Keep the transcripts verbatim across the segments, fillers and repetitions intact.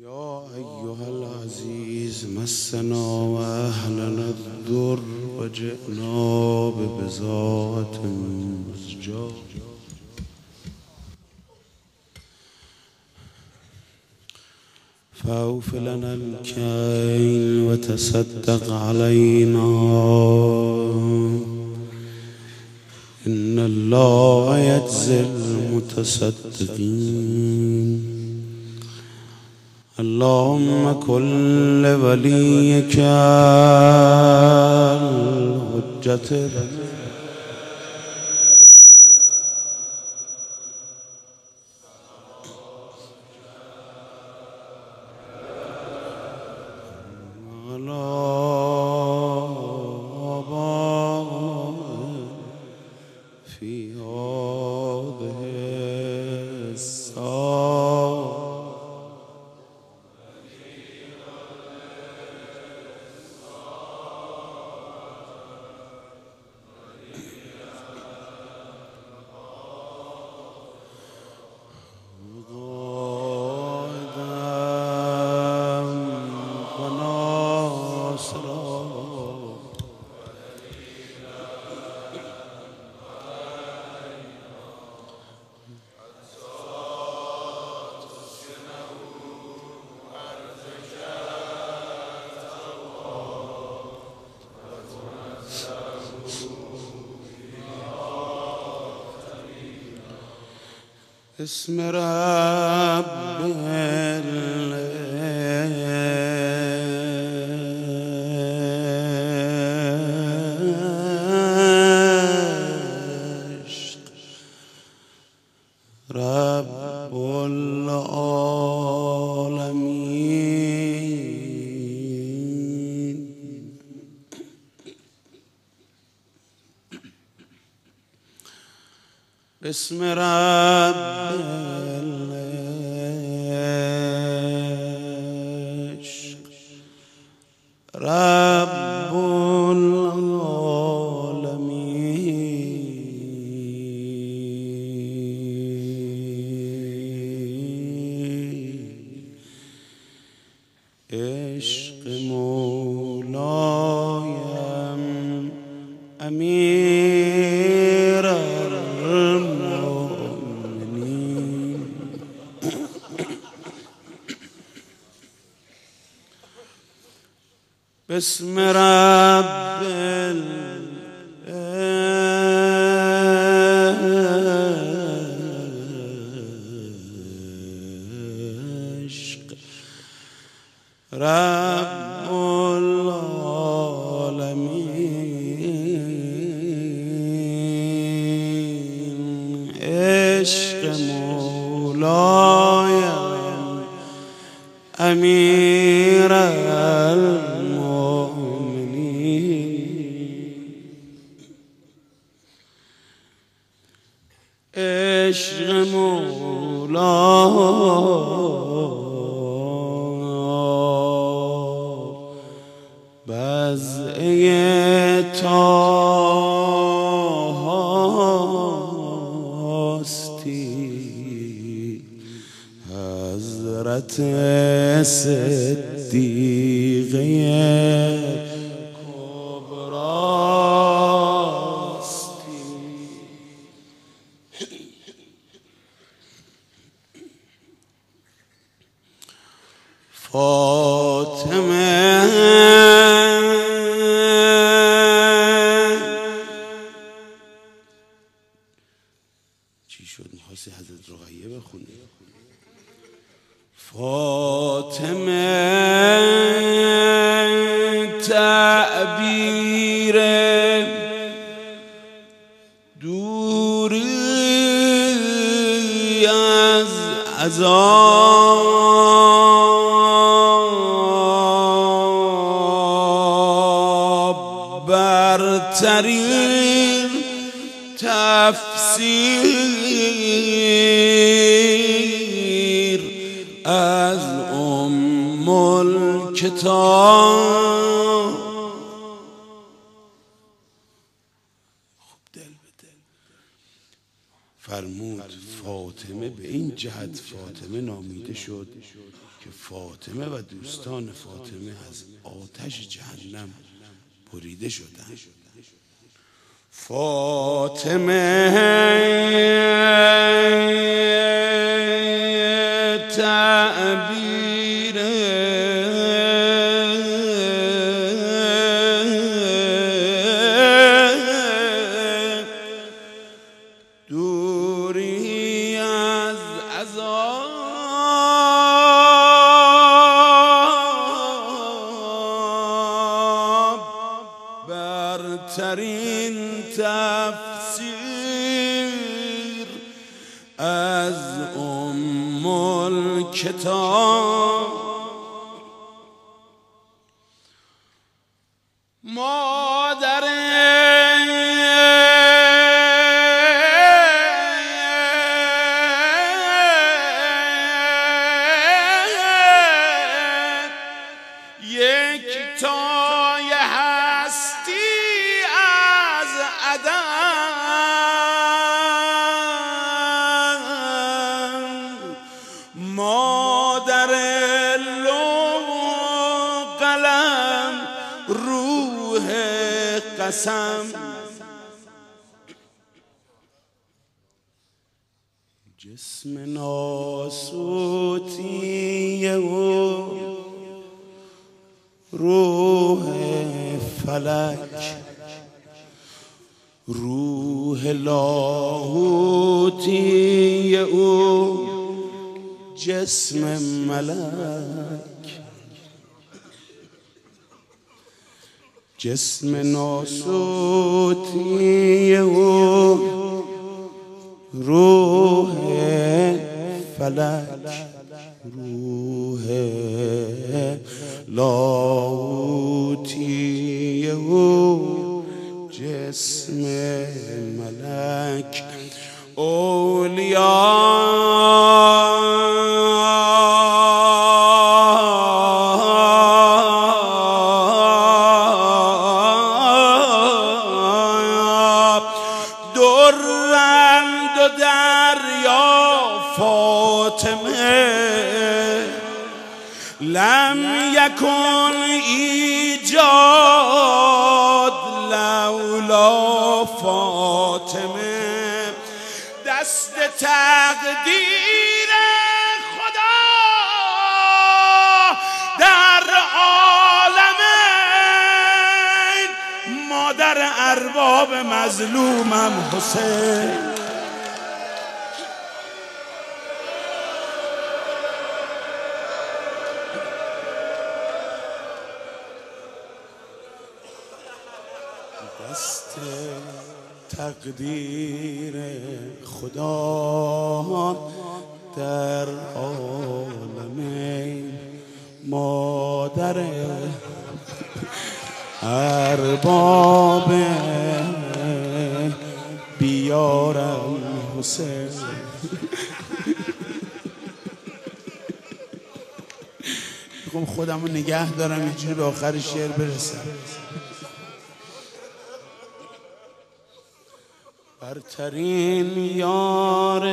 يا أيها العزيز مسنا وأهلنا الضر وجئنا ببضاعة مزجاة فأوف لنا الكيل وتصدق علينا إن الله يجزي المتصدقين. اللهم كن لوليك الحجة في هذه الساعة اسم رب العشق رب العالمين. اسم رب العشق رب العالمين. عشق مولایم امیر المؤمنین. بسم رب العشق رب العالمين. عشق مولایم امیر عشق مولا بزعه طاهاستی حضرت صدیقه فاطمه چی شد؟ میخواستی حضرت رقیه بخونی؟ فاطمه تعبیر دوری از عذاب برترین تفسیر از ام الکتاب. خب دل به دل فرمود فاطمه به این جهت فاطمه نامیده شد که فاطمه و دوستان فاطمه از آتش جهنم بریده شدند. فاطمه تعبیر دوری از عذاب برترین تفسیر از ام الکتاب. مادر یک تای هستی از عدم، مادر لوح قلم روح قسم. جسم ناسوتیه و روح فلک، روح لاهوتی او جسم ملک. جسم ناسوتی او روح فلک، روح لاهوتی او جسم ملک. اولیاء درند و دریا فاطمه، لم یکن ایجاد لولا فاطمه. دست تقدیر خدا در عالمین، مادر ارباب مظلومم حسین. دست تقدیر خدا در عالمین، مادر ارباب بیارم حسین. میخوام خودمو نگه دارم اینجوری به آخر شعر برسم. برترین یار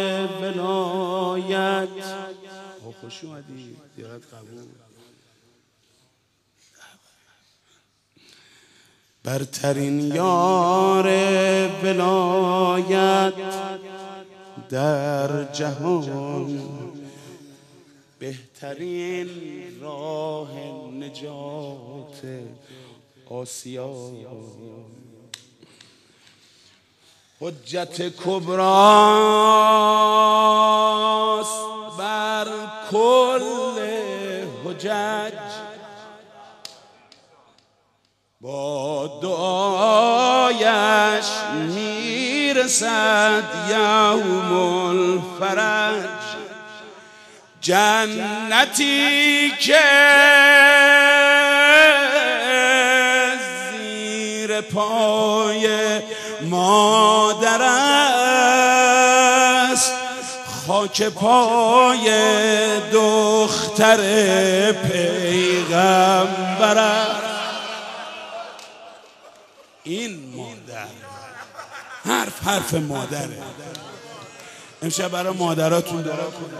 ولایت، خوش اومدی دیارت قبول. برترین یار ولایت در جهان، بهترین راه نجات آسیا. حجت کبراست بر کل حجج، با دعایش میرسد یوم الفرج. جنتی که زیر پای مادر است، خاک پای دختر پیغمبر است. این مادر حرف حرف مادره. امشب برای مادراتون دعا کنید.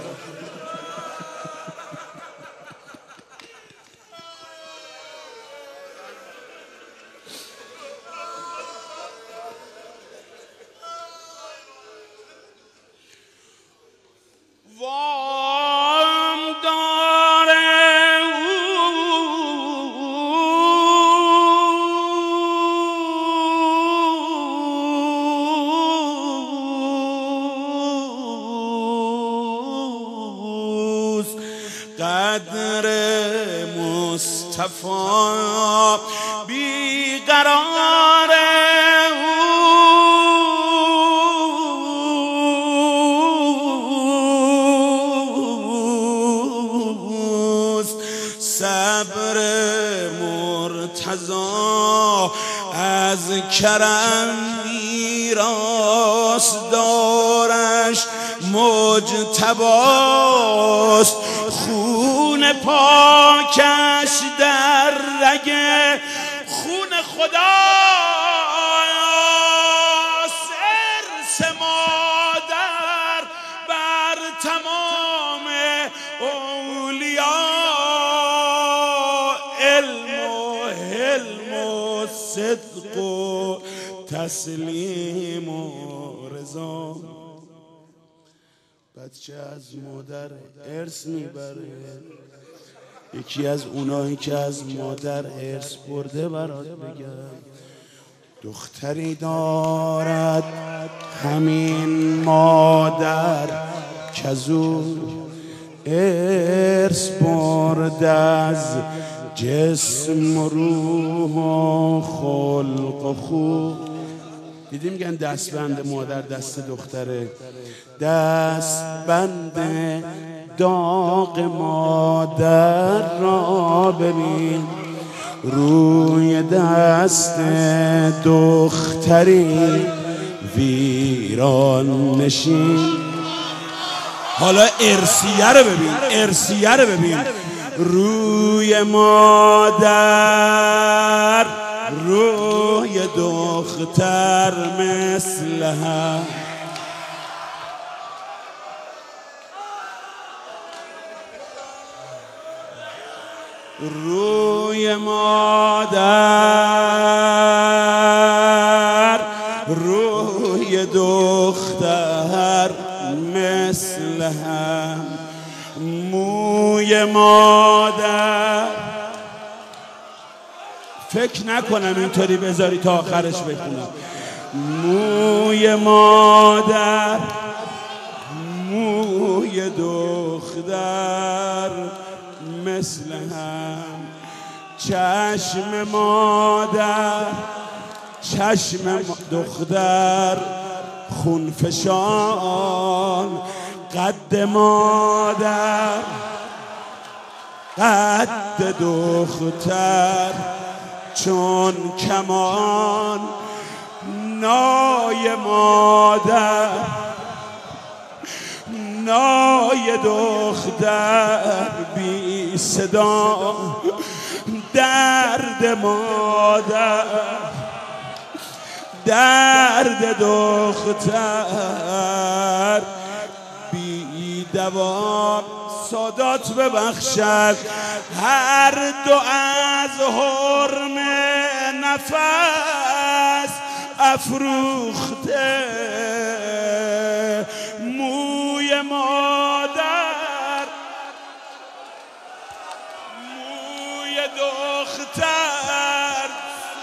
قدر مصطفی بیقرار اوست، صبر مرتضی از کرم میراث دارش مجتباست، خون پاکش در رگ خون خداست، ارث مادر بر تمام اولیا، علم و حلم و صدق و تسلیم و رضا. بچه از مادر ارث میبره، یکی از اونایی که از مادر ارث برده برات بگم. دختری دارد همین مادر که ازو ارث برده، از جسم و روح و خلق و خو. دیدی میگن دستبند مادر دست دختره، دستبند داغ مادر را ببین روی دست دختری ویران نشین. حالا ارثیه رو ببین، ارثیه رو ببین، روی مادر روی دختر مثل هم. روی مادر روی دختر مثل هم، موی مادر. فکر نکنم اینطوری بذاری تا آخرش بخونم. موی مادر موی دختر مثل هم، چشم مادر چشم دختر خونفشان، قد مادر قد دختر چون کمان، نای مادر نای دختر بی صدا، درد مادر درد دختر بی دوا. سادات ببخشد هر دو از حرم نفس افروخته، موی مادر موی دختر.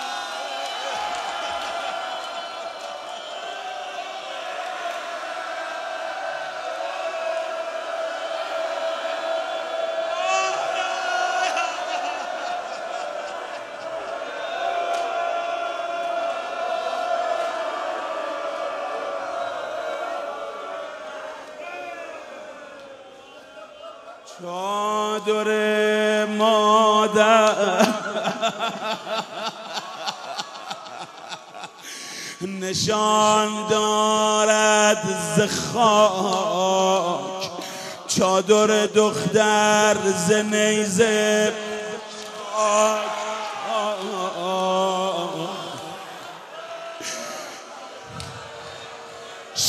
چادر مادر نشان دارد ز خاک، چادر دختر ز نیزه خاک.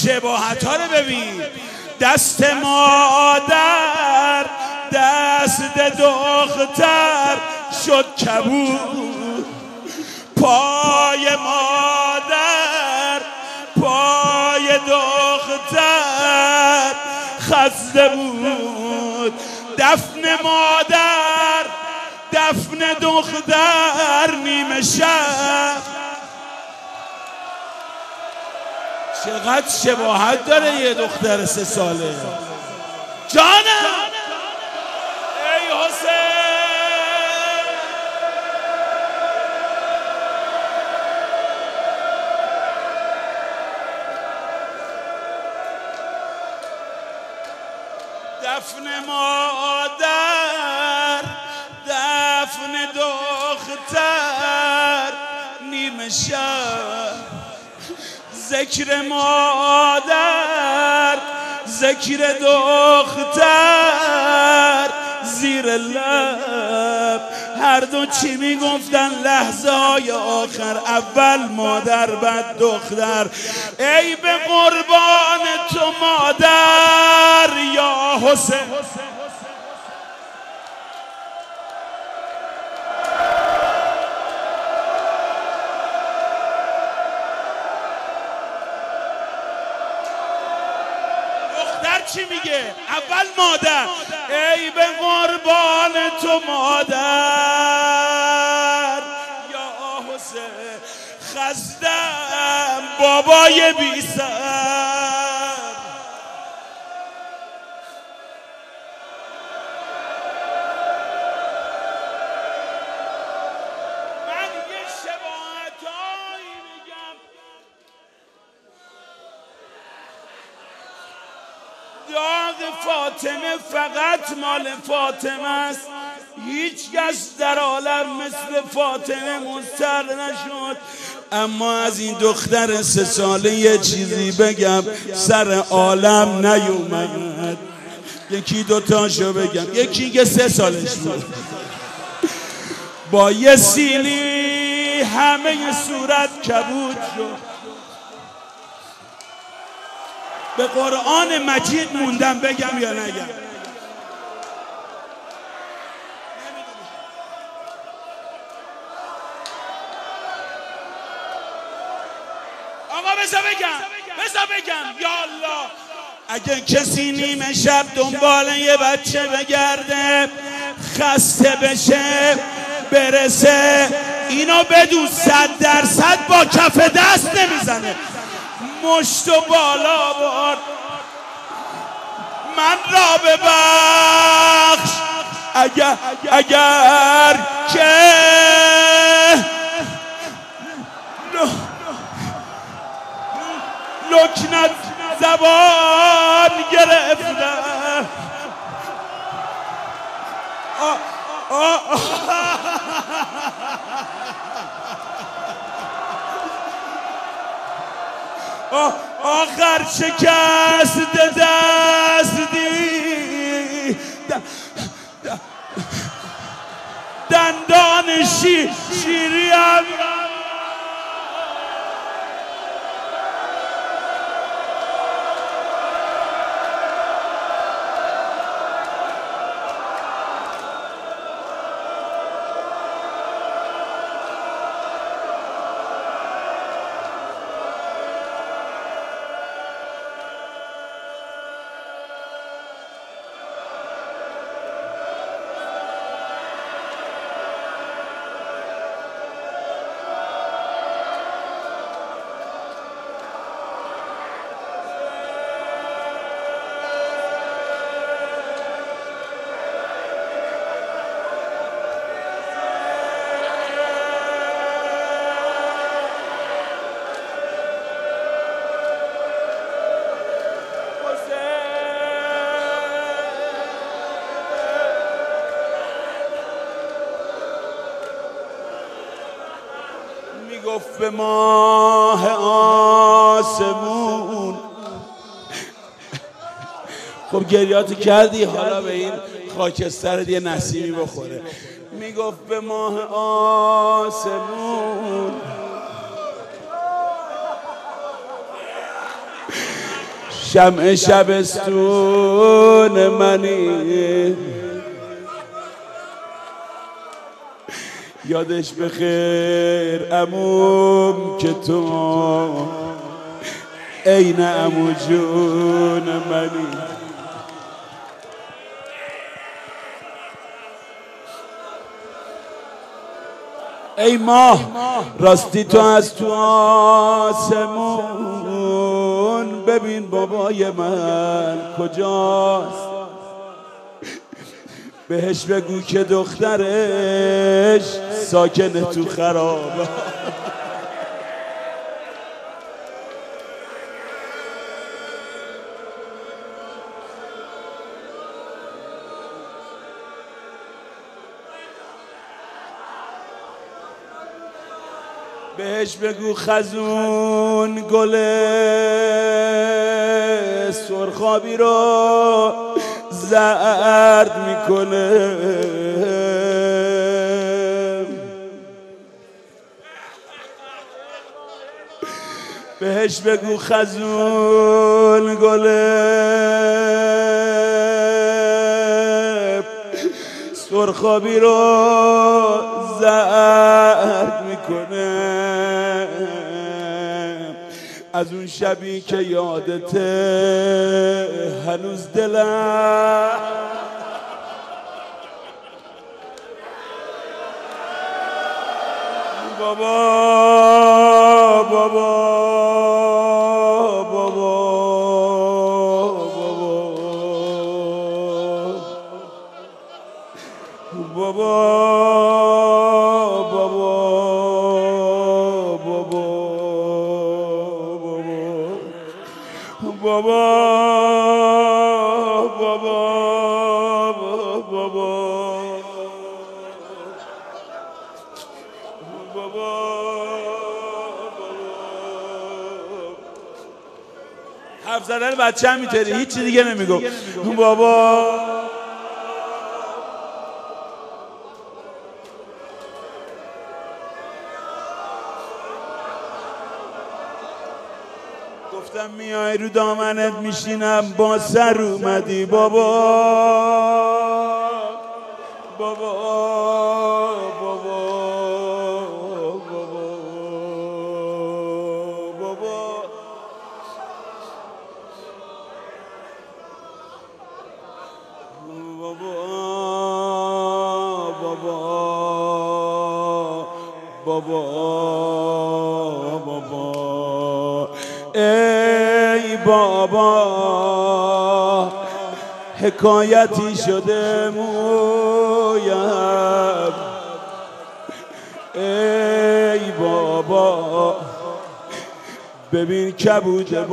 شباهت ها رو ببین. دست مادر دست دختر شد کبود، پای مادر پای دختر خسته بود. دفن مادر دفن دختر نیمه شب. چقدر شباهت داره یه دختر سه ساله. جانم ای حسین، دفن مادر دفن دختر نیمه شب. ذکر مادر ذکر دختر زیر لب. هر دو چی میگفتن لحظه های آخر؟ اول مادر بعد دختر. ای به قربان تو مادر یا حسین. چی میگه؟ اول مادر. ای به قربان تو مادر یا حسین، خستم بابای بی سر. من یه شباهتایی میگم. داغ فاطمه فقط مال فاطمه است. هیچ کس در عالم مثل فاطمه مضطر نشد. اما از این دختر سه ساله یه چیزی بگم، سر عالم نیومد. یکی دوتاشو بگم. یکی که سه سالش بود با یه سیلی همه صورت کبود شد. به قرآن مجید موندم بگم یا نگم؟ آقا بذار بگم بذار بگم یا الله. اگه کسی نیمه شب دنبال یه بچه بگرده خسته بشه برسه، اینو بدون صد درصد با کف دست نمیزنه، مشت و بالا بار. من را ببخش اگر اگر که لکنت زبان گرفتم. آخر شکست دستی دندان شیریم. گفت به ماه آسمون. خب گریاتو کردی، حالا به این خاکستر یه نسیمی بخوره. میگفت به ماه آسمون شمع شبستون منی، یادش بخیر عموم که تو عین عمو جون منی. ای ماه راستی تو از تو آسمون ببین بابای من کجاست، بهش بگو که دخترش ساکنه تو خرابه. بهش بگو خزون گل سرخابی رو زرد میکنه، بهش بگو خزون گل سرخابی رو زرد میکنه. از اون شبی که یادته هنوز دلم بابا بابا بابا بابا بابا بابا بابا بابا بابا حرف زدن بچه هم میتری، هیچ چی دیگه نمیگو. بابا گفتم میای رو دامنت میشینم با سر اومدی بابا بابا بابا بابا بابا بابا بابا ای بابا حکایتی شده مویم، ای بابا ببین کبود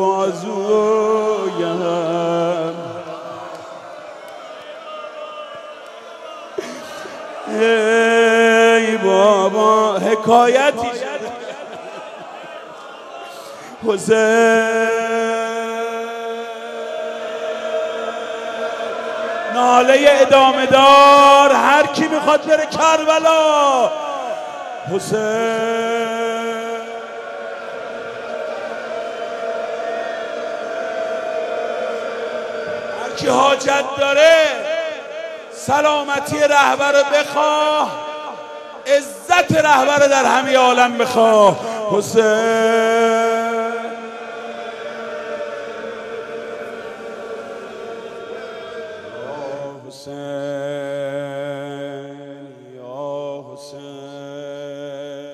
بازویم، ای بابا حکایتی شده حسین. ناله ادامه دار هر کی میخواد بره کربلا. حسین هر کی حاجت داره سلامتی رهبر رو بخواه، عزت رهبر در همه عالم بخواه. حسین حسین یا حسین